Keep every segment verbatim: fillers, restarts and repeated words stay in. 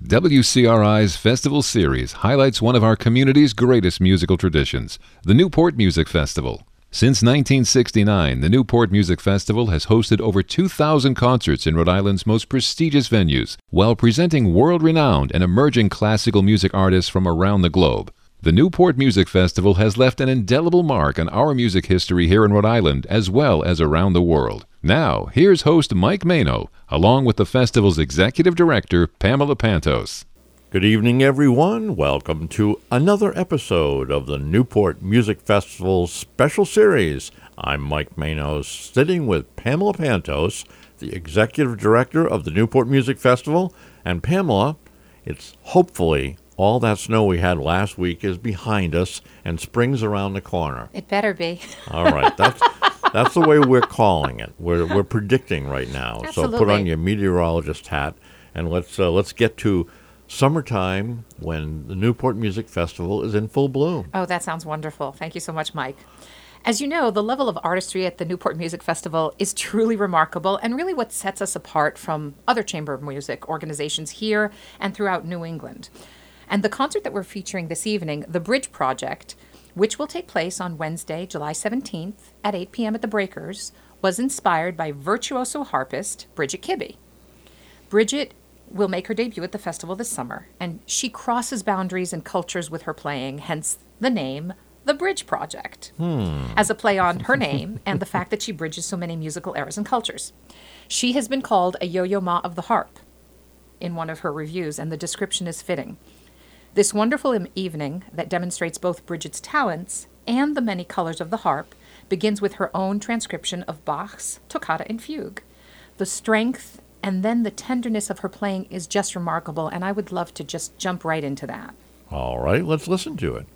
W C R I's Festival Series highlights one of our community's greatest musical traditions, the Newport Music Festival. Since nineteen sixty-nine, the Newport Music Festival has hosted over two thousand concerts in Rhode Island's most prestigious venues, while presenting world-renowned and emerging classical music artists from around the globe. The Newport Music Festival has left an indelible mark on our music history here in Rhode Island, as well as around the world. Now, here's host Mike Mano, along with the festival's executive director, Pamela Pantos. Good evening, everyone. Welcome to another episode of the Newport Music Festival Special Series. I'm Mike Manos, sitting with Pamela Pantos, the executive director of the Newport Music Festival. And Pamela, it's hopefully all that snow we had last week is behind us and spring's around the corner. It better be. All right. That's that's the way we're calling it. We're we're predicting right now. Absolutely. So put on your meteorologist hat and let's uh, let's get to summertime when the Newport Music Festival is in full bloom. Oh, that sounds wonderful. Thank you so much, Mike. As you know, the level of artistry at the Newport Music Festival is truly remarkable and really what sets us apart from other chamber of music organizations here and throughout New England. And the concert that we're featuring this evening, The Bridge Project, which will take place on Wednesday, July seventeenth at eight p.m. at the Breakers, was inspired by virtuoso harpist Bridget Kibbe. Bridget will make her debut at the festival this summer, and she crosses boundaries and cultures with her playing, hence the name The Bridge Project, Hmm. as a play on her name and the fact that she bridges so many musical eras and cultures. She has been called a Yo-Yo Ma of the harp in one of her reviews, and the description is fitting. This wonderful im- evening that demonstrates both Bridget's talents and the many colors of the harp begins with her own transcription of Bach's Toccata and Fugue. The strength and then the tenderness of her playing is just remarkable, and I would love to just jump right into that. All right, let's listen to it.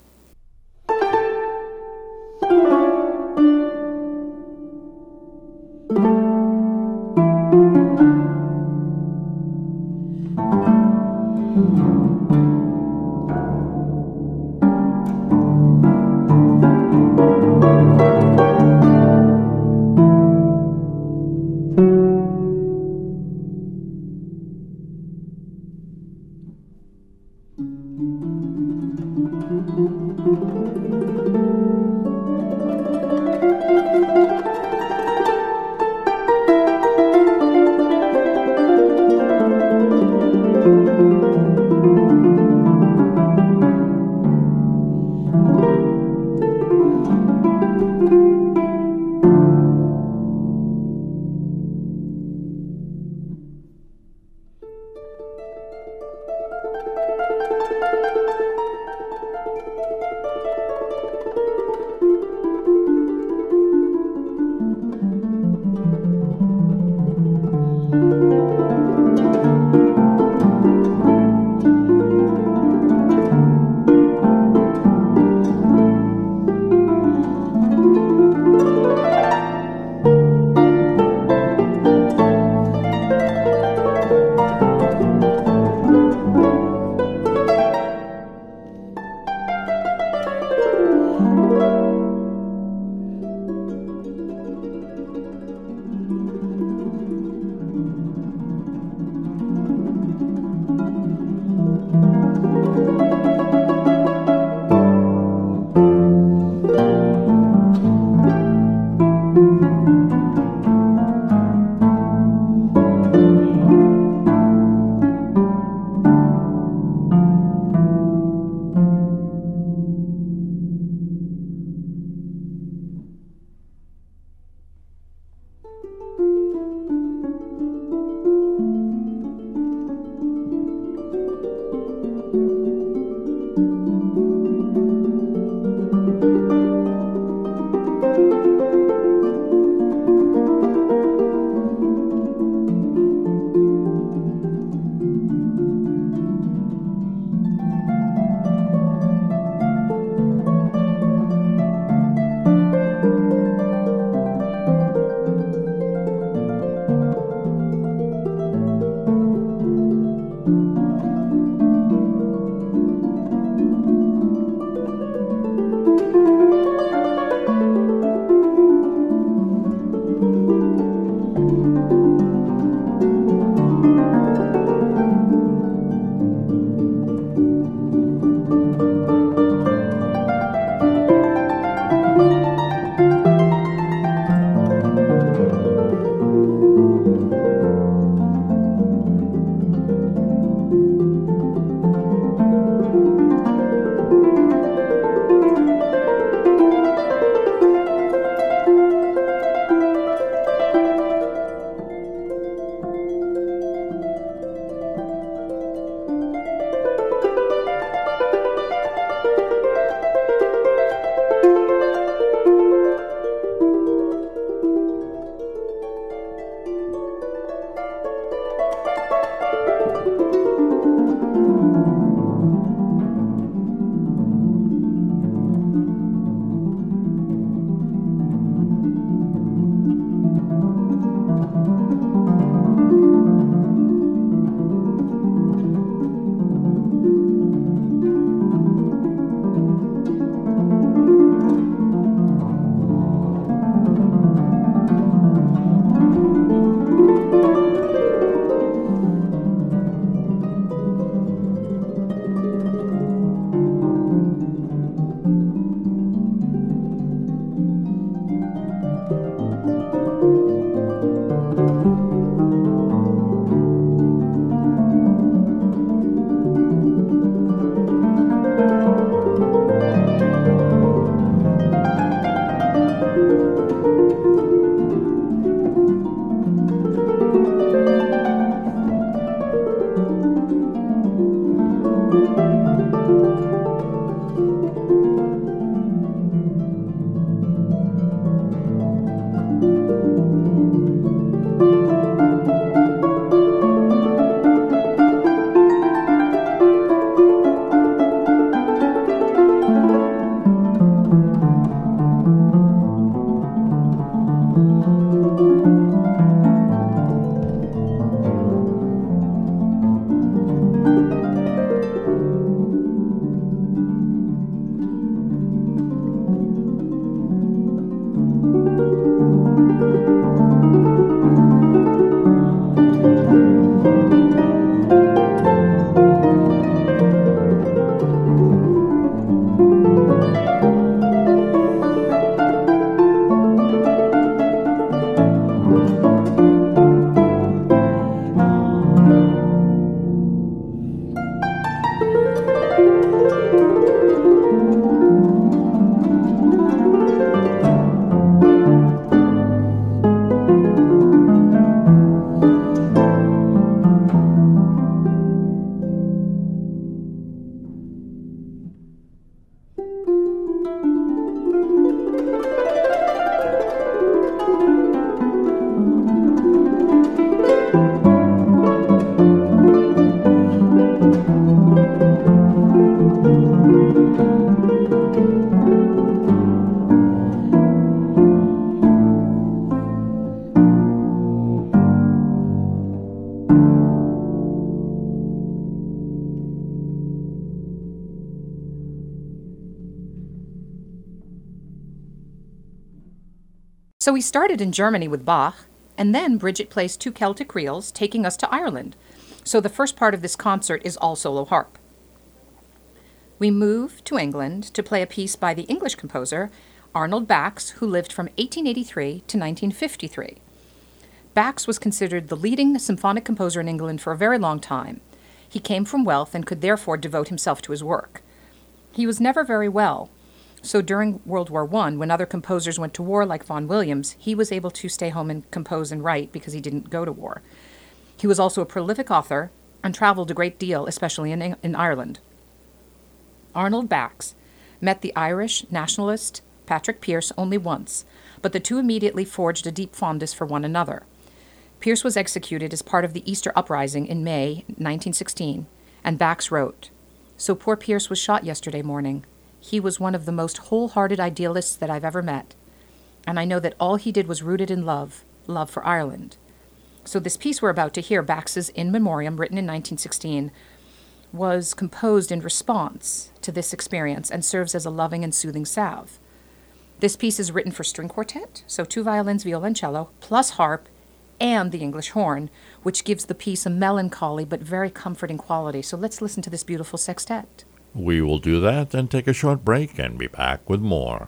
So we started in Germany with Bach, and then Bridget plays two Celtic reels, taking us to Ireland. So the first part of this concert is all solo harp. We move to England to play a piece by the English composer Arnold Bax, who lived from eighteen eighty-three to nineteen fifty-three. Bax was considered the leading symphonic composer in England for a very long time. He came from wealth and could therefore devote himself to his work. He was never very well, so during World War One, when other composers went to war like Vaughan Williams, he was able to stay home and compose and write because he didn't go to war. He was also a prolific author and traveled a great deal, especially in, in Ireland. Arnold Bax met the Irish nationalist Patrick Pearse only once, but the two immediately forged a deep fondness for one another. Pearse was executed as part of the Easter Uprising in May nineteen sixteen, and Bax wrote, "So poor Pearse was shot yesterday morning. He was one of the most wholehearted idealists that I've ever met, and I know that all he did was rooted in love, love for Ireland." So this piece we're about to hear, Bax's In Memoriam, written in nineteen sixteen, was composed in response to this experience and serves as a loving and soothing salve. This piece is written for string quartet, so two violins, violoncello, plus harp, and the English horn, which gives the piece a melancholy but very comforting quality. So let's listen to this beautiful sextet. We will do that, then take a short break and be back with more.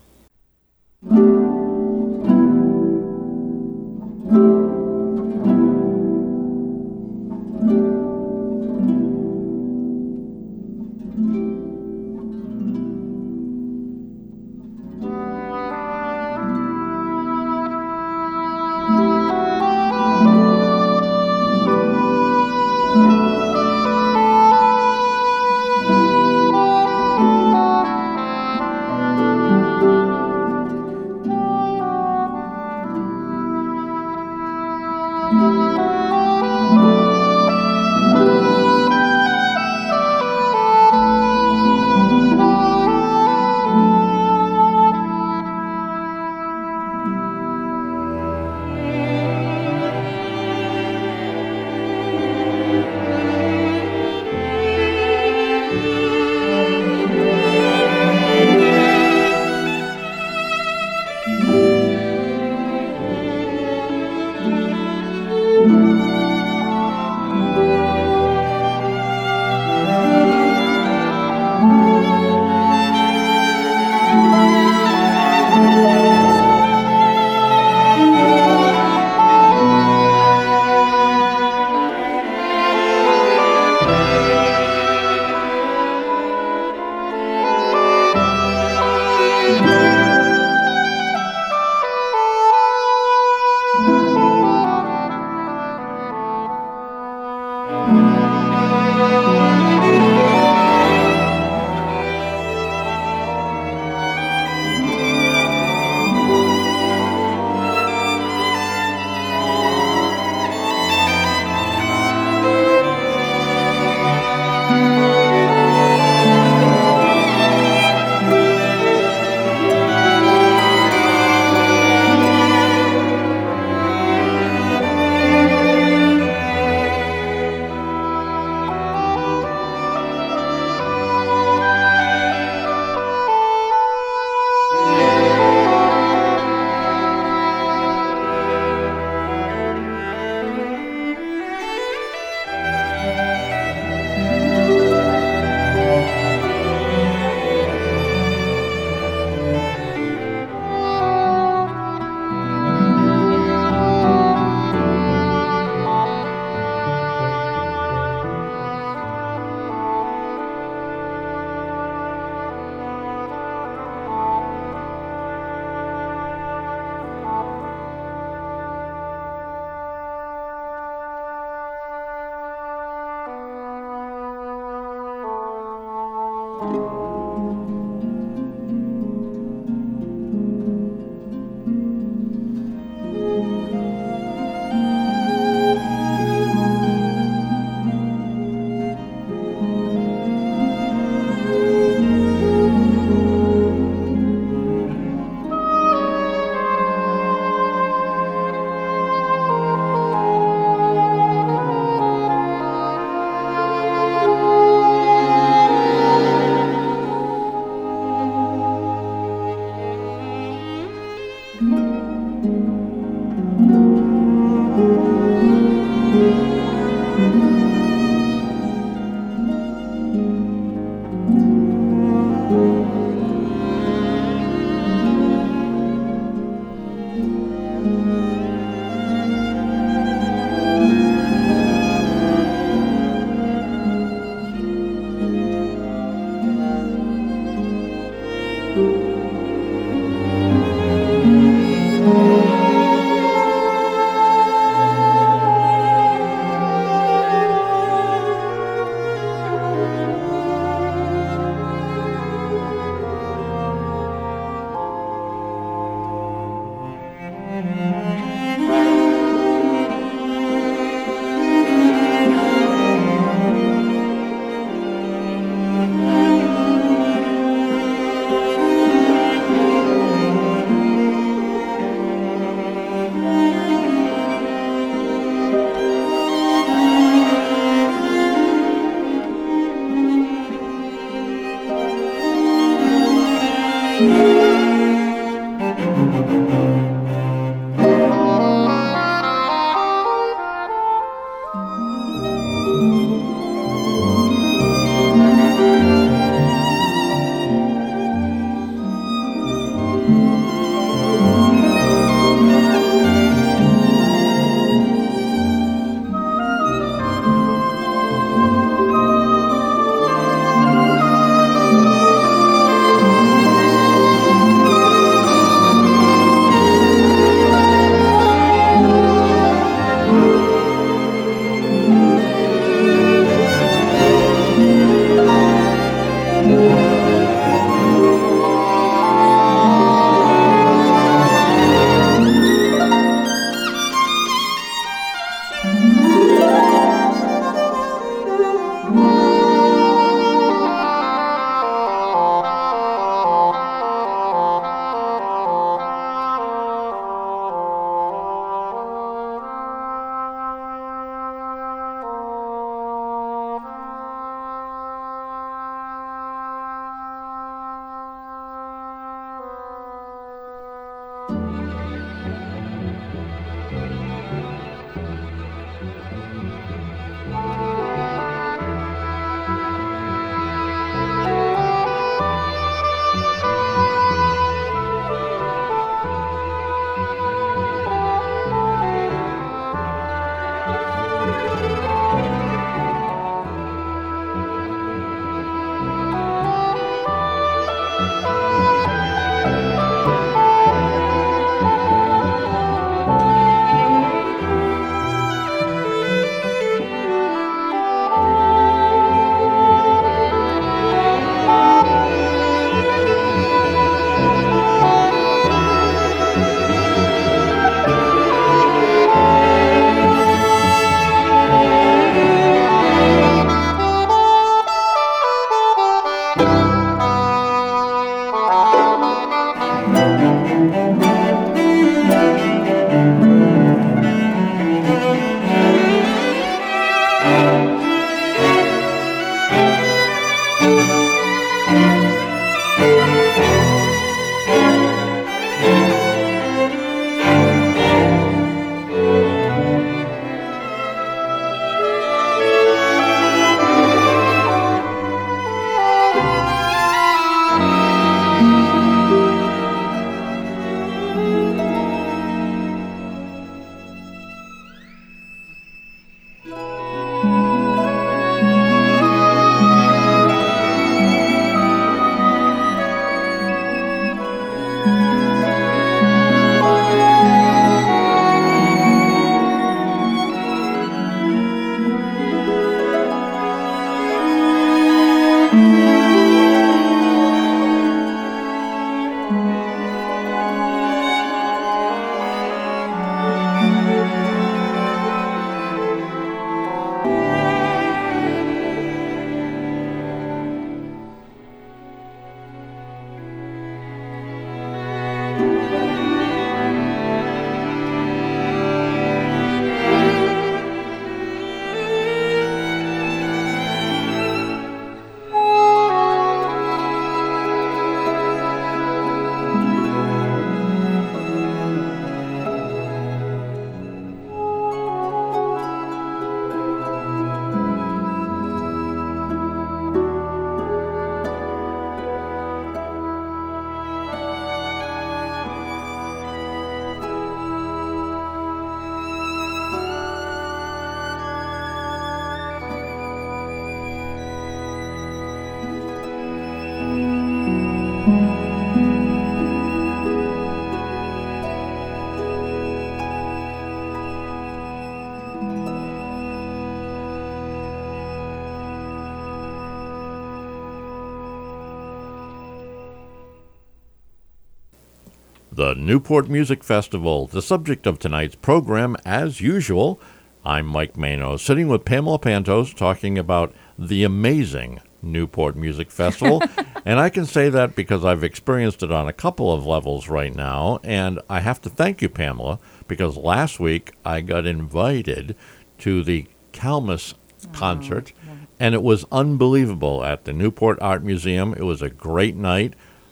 The Newport Music Festival, the subject of tonight's program, as usual. I'm Mike Manos, sitting with Pamela Pantos, talking about the amazing Newport Music Festival. And I can say that because I've experienced it on a couple of levels right now. And I have to thank you, Pamela, because last week I got invited to the Calmus concert, oh, yeah. and it was unbelievable at the Newport Art Museum. It was a great night.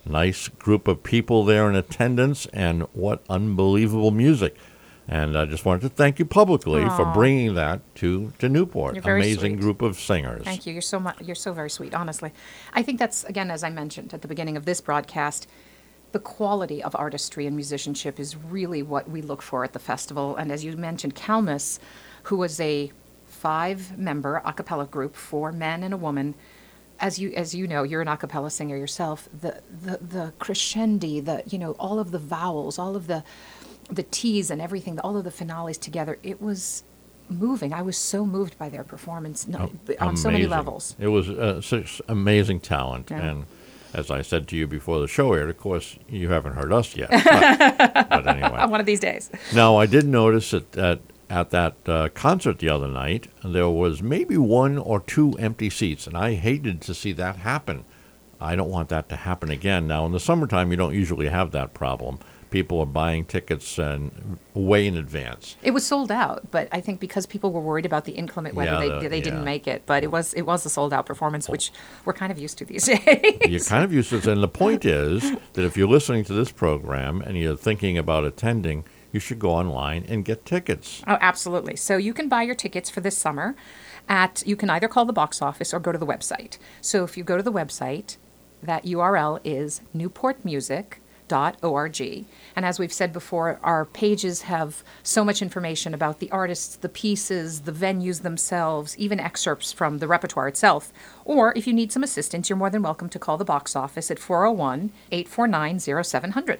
nice group of people there in attendance, and what unbelievable music. And I just wanted to thank you publicly Aw. for bringing that to, to Newport. You're very Amazing sweet. group of singers. Thank you. You're so much. You're so very sweet. Honestly, I think that's, again, as I mentioned at the beginning of this broadcast, the quality of artistry and musicianship is really what we look for at the festival. And as you mentioned, Calmus, who was a five-member a cappella group, four men and a woman. As you as you know, you're an a cappella singer yourself. The the the crescendi, the you know all of the vowels, all of the the T's and everything, all of the finales together. It was moving. I was so moved by their performance no, on so many Amazing. levels. It was uh, such amazing talent. Yeah. And as I said to you before the show aired, of course, you haven't heard us yet. But, but anyway. One of these days. Now, I did notice that, that at that uh, concert the other night, there was maybe one or two empty seats, and I hated to see that happen. I don't want that to happen again. Now, in the summertime, you don't usually have that problem. People are buying tickets and way in advance. It was sold out, but I think because people were worried about the inclement weather, Yeah, they the- they didn't yeah. make it. But it was it was a sold out performance, which we're kind of used to these days. You're kind of used to it. And the point is that if you're listening to this program and you're thinking about attending, you should go online and get tickets. Oh, absolutely. So you can buy your tickets for this summer at, you can either call the box office or go to the website. So if you go to the website, that U R L is newport music dot org. And as we've said before, our pages have so much information about the artists, the pieces, the venues themselves, even excerpts from the repertoire itself. Or if you need some assistance, you're more than welcome to call the box office at four oh one, eight four nine, oh seven hundred.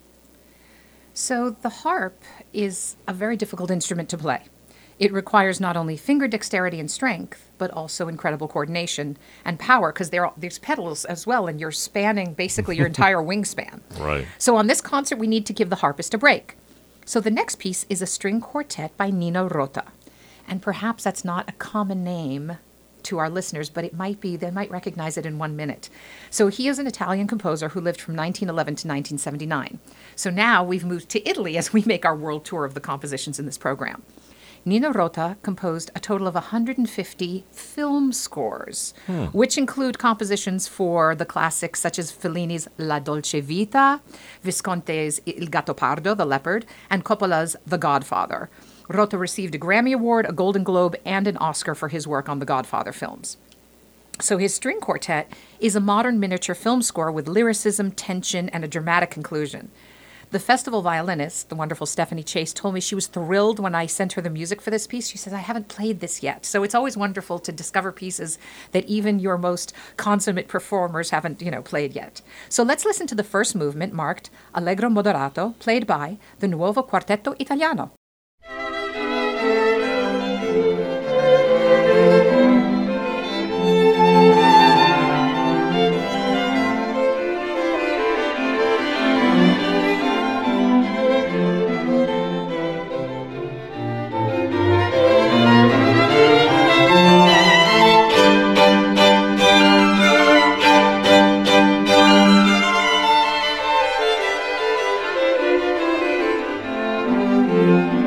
So the harp is a very difficult instrument to play. It requires not only finger dexterity and strength, but also incredible coordination and power, because there are there's pedals as well, and you're spanning basically your entire wingspan. Right. So on this concert, we need to give the harpist a break. So the next piece is a string quartet by Nino Rota. And perhaps that's not a common name to our listeners, but it might be, they might recognize it in one minute. So he is an Italian composer who lived from nineteen eleven to nineteen seventy-nine. So now we've moved to Italy as we make our world tour of the compositions in this program. Nino Rota composed a total of one hundred fifty film scores, Hmm. which include compositions for the classics such as Fellini's La Dolce Vita, Visconti's Il Gattopardo, The Leopard, and Coppola's The Godfather. Rota received a Grammy Award, a Golden Globe, and an Oscar for his work on the Godfather films. So his string quartet is a modern miniature film score with lyricism, tension, and a dramatic conclusion. The festival violinist, the wonderful Stephanie Chase, told me she was thrilled when I sent her the music for this piece. She says, I haven't played this yet. So it's always wonderful to discover pieces that even your most consummate performers haven't, you know, played yet. So let's listen to the first movement marked Allegro Moderato, played by the Nuovo Quartetto Italiano. Thank you.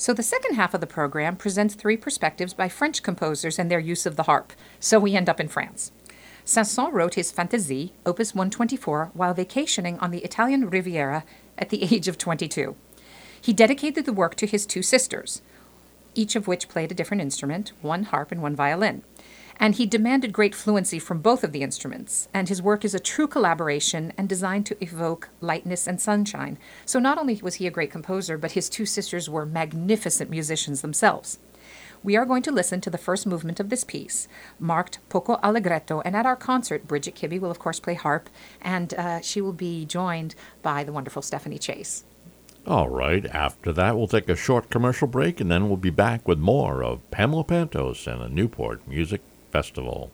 So the second half of the program presents three perspectives by French composers and their use of the harp. So we end up in France. Saint-Saëns wrote his Fantaisie, opus one twenty-four, while vacationing on the Italian Riviera at the age of twenty-two. He dedicated the work to his two sisters, each of which played a different instrument, one harp and one violin. And he demanded great fluency from both of the instruments, and his work is a true collaboration and designed to evoke lightness and sunshine. So not only was he a great composer, but his two sisters were magnificent musicians themselves. We are going to listen to the first movement of this piece, marked Poco Allegretto, and at our concert, Bridget Kibbe will of course play harp, and uh, she will be joined by the wonderful Stephanie Chase. All right, after that we'll take a short commercial break, and then we'll be back with more of Pamela Pantos and the Newport Music Festival.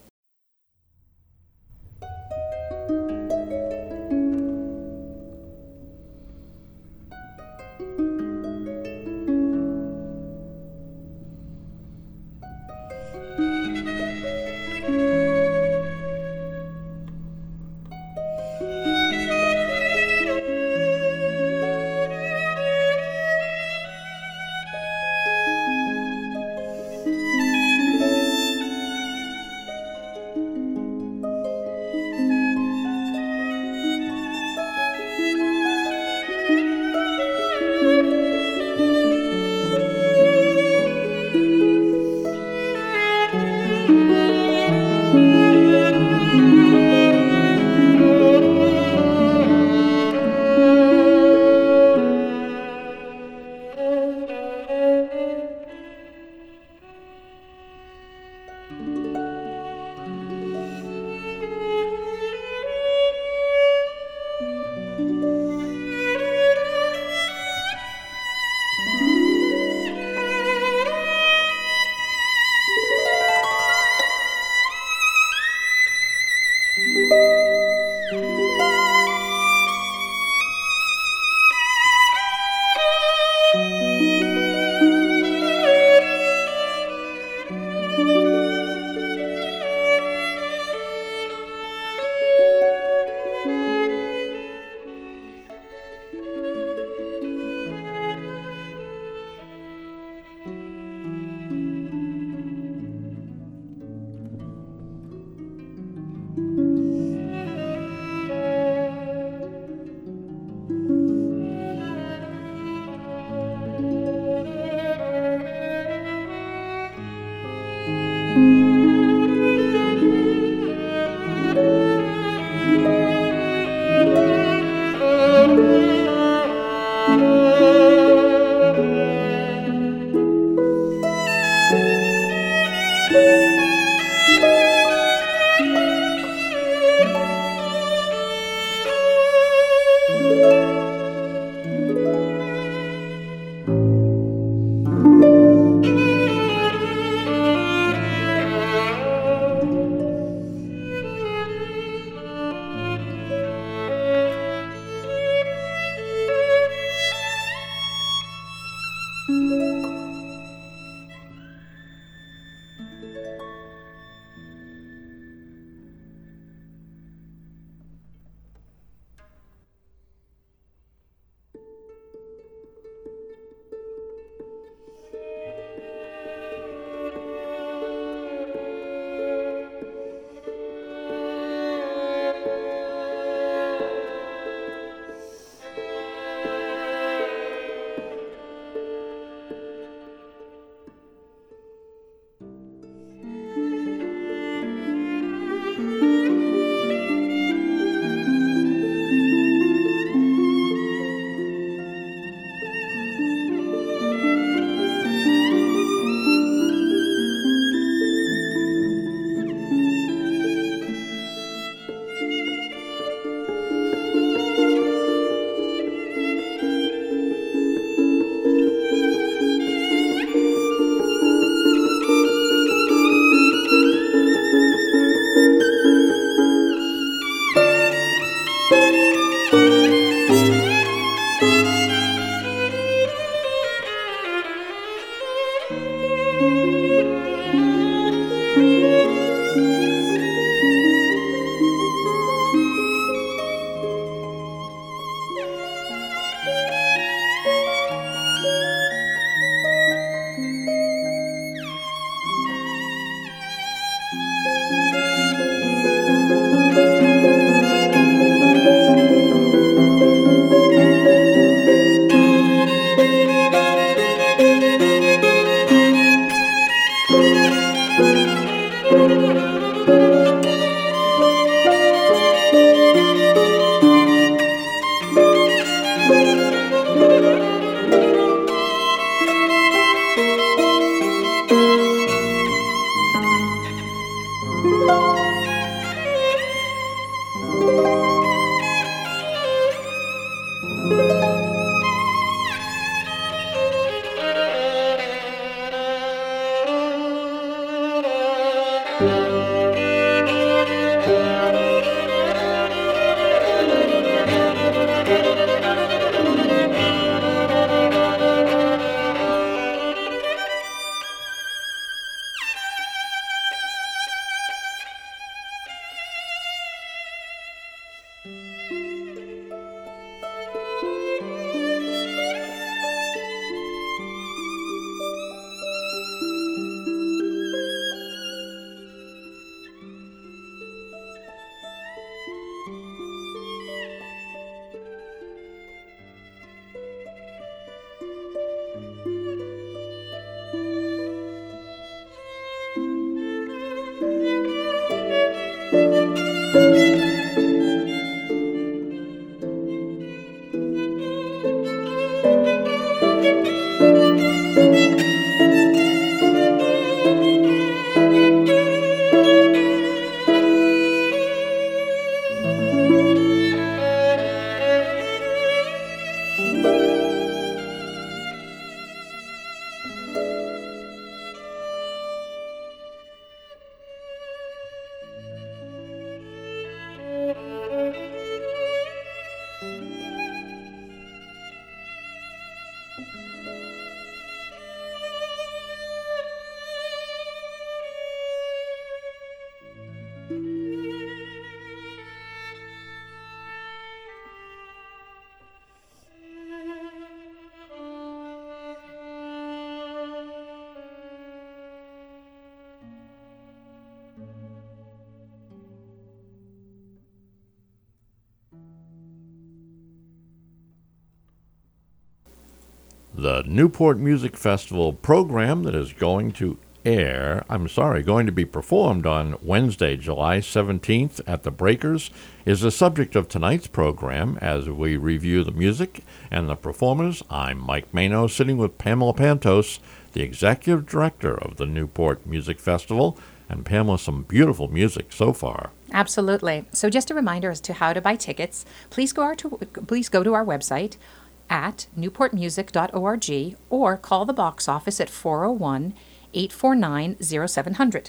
The Newport Music Festival program that is going to air, I'm sorry, going to be performed on Wednesday, July seventeenth at the Breakers is the subject of tonight's program as we review the music and the performers. I'm Mike Mano, sitting with Pamela Pantos, the executive director of the Newport Music Festival. And Pamela, some beautiful music so far. Absolutely. So just a reminder as to how to buy tickets. Please go, our to, please go to our website at newport music dot org or call the box office at four oh one, eight four nine, oh seven hundred.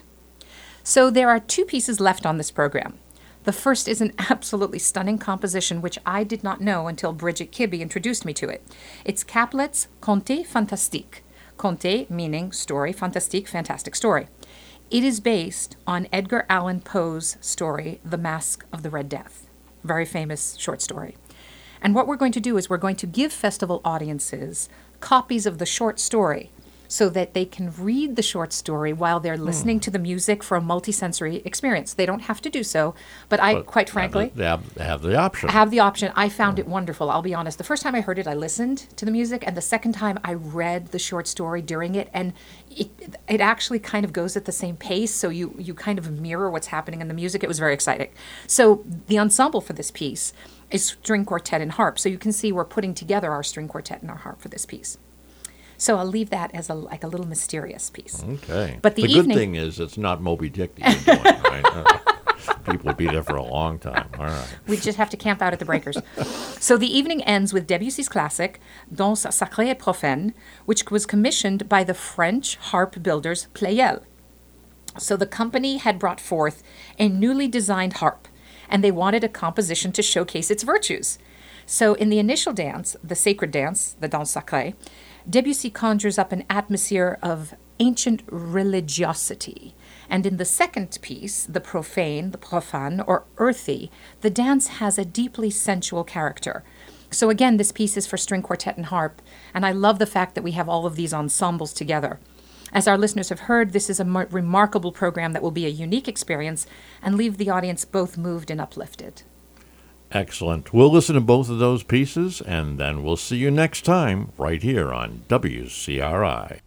So there are two pieces left on this program. The first is an absolutely stunning composition which I did not know until Bridget Kibbe introduced me to it. It's Caplet's Conte Fantastique. Conte meaning story, fantastique, fantastic story. It is based on Edgar Allan Poe's story, The Mask of the Red Death. Very famous short story. And what we're going to do is we're going to give festival audiences copies of the short story so that they can read the short story while they're listening mm. to the music for a multisensory experience. They don't have to do so, but I, but quite frankly... They have, they have the option. Have the option. I found mm. it wonderful, I'll be honest. The first time I heard it, I listened to the music, and the second time I read the short story during it, and it it actually kind of goes at the same pace, so you, you kind of mirror what's happening in the music. It was very exciting. So the ensemble for this piece is string quartet and harp, so you can see we're putting together our string quartet and our harp for this piece. So I'll leave that as a like a little mysterious piece. Okay. But the, the evening, good thing is it's not Moby Dick that you're doing, right? Uh, people would be there for a long time. All right. We just have to camp out at the Breakers. So the evening ends with Debussy's classic, Danse sacrée et profane, which was commissioned by the French harp builders Pleyel. So the company had brought forth a newly designed harp, and they wanted a composition to showcase its virtues. So in the initial dance, the sacred dance, the Danse sacrée, Debussy conjures up an atmosphere of ancient religiosity. And in the second piece, the profane, the profane, or earthy, the dance has a deeply sensual character. So again, this piece is for string quartet and harp, and I love the fact that we have all of these ensembles together. As our listeners have heard, this is a mar- remarkable program that will be a unique experience and leave the audience both moved and uplifted. Excellent. We'll listen to both of those pieces, and then we'll see you next time right here on W C R I.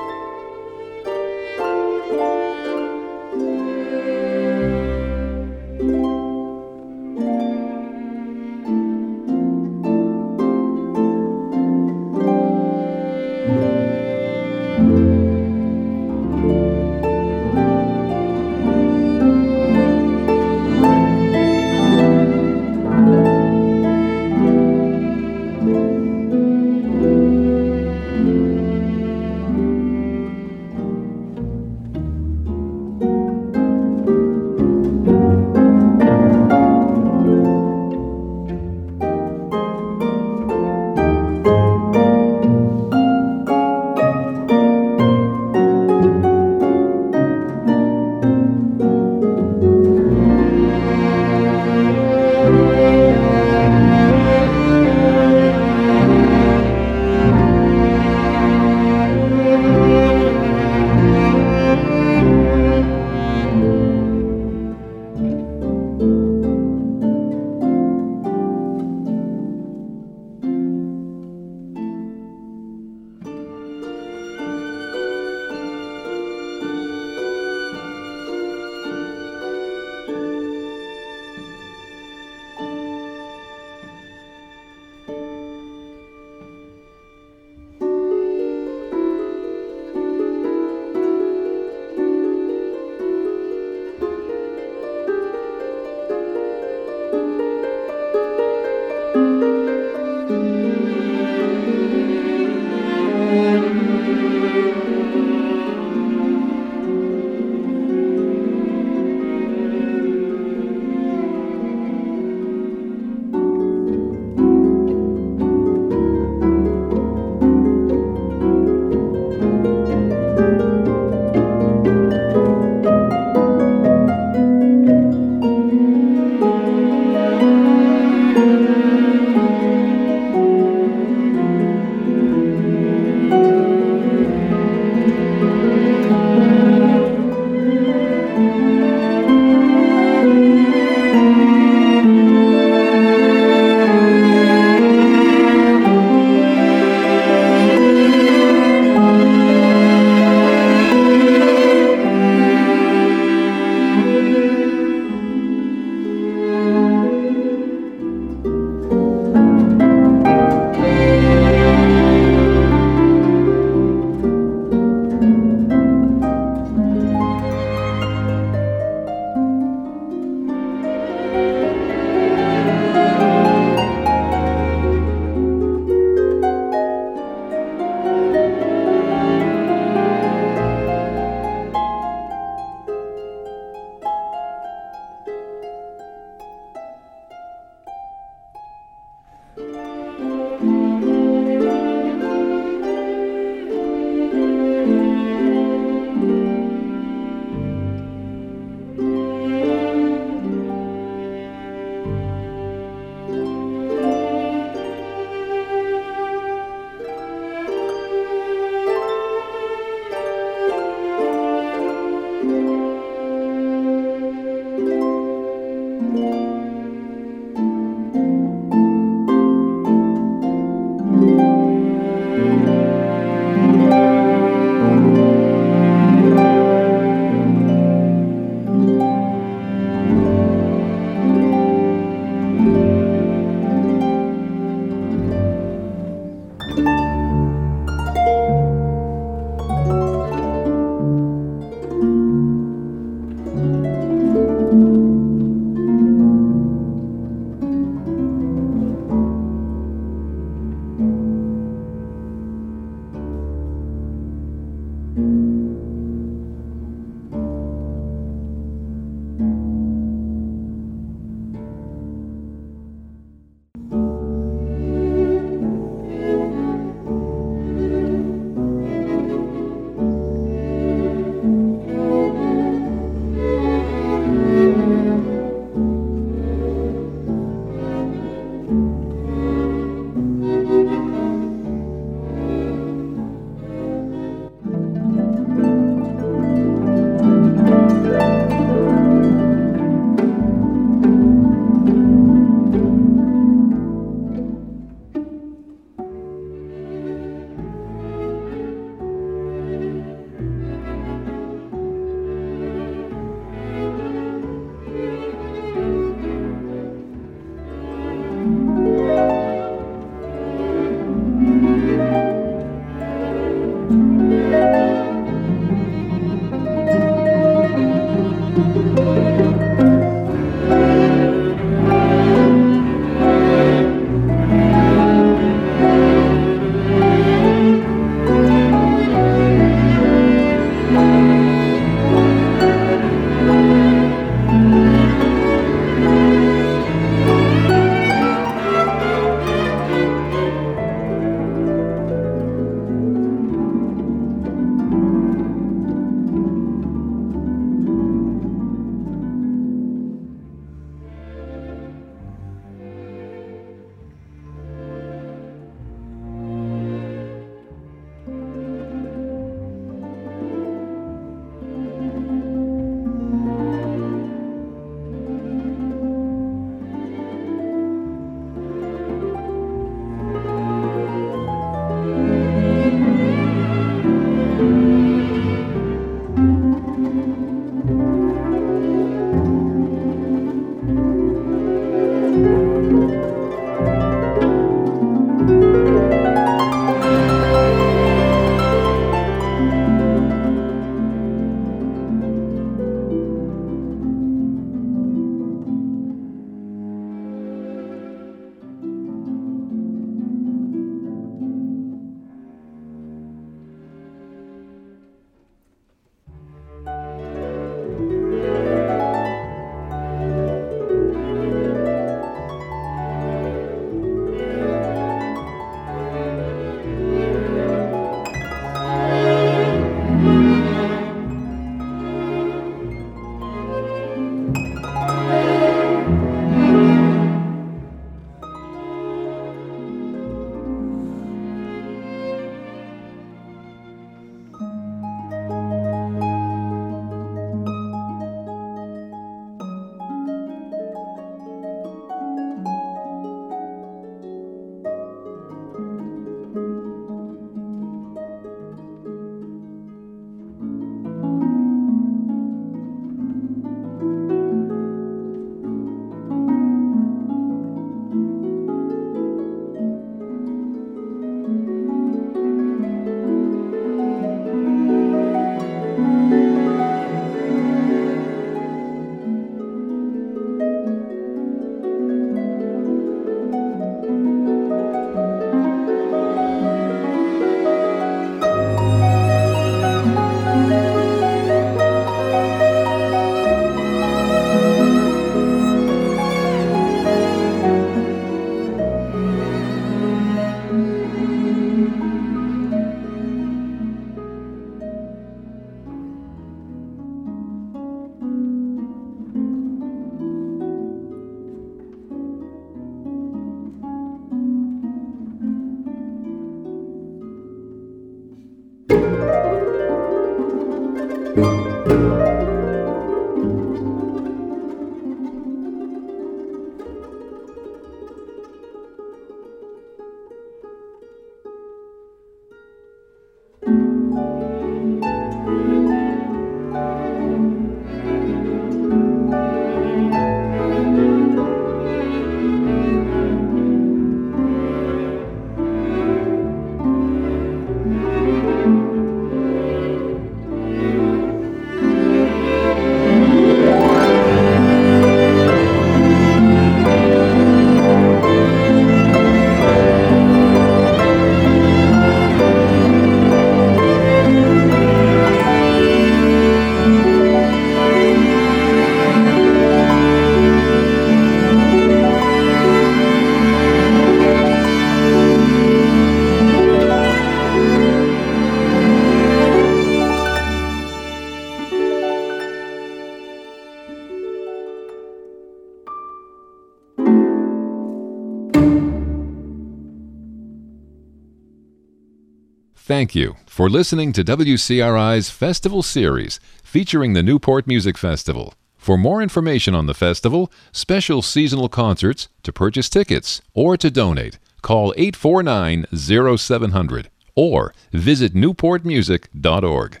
Thank you for listening to W C R I's Festival Series featuring the Newport Music Festival. For more information on the festival, special seasonal concerts, to purchase tickets, or to donate, call eight four nine, zero seven zero zero or visit newport music dot org.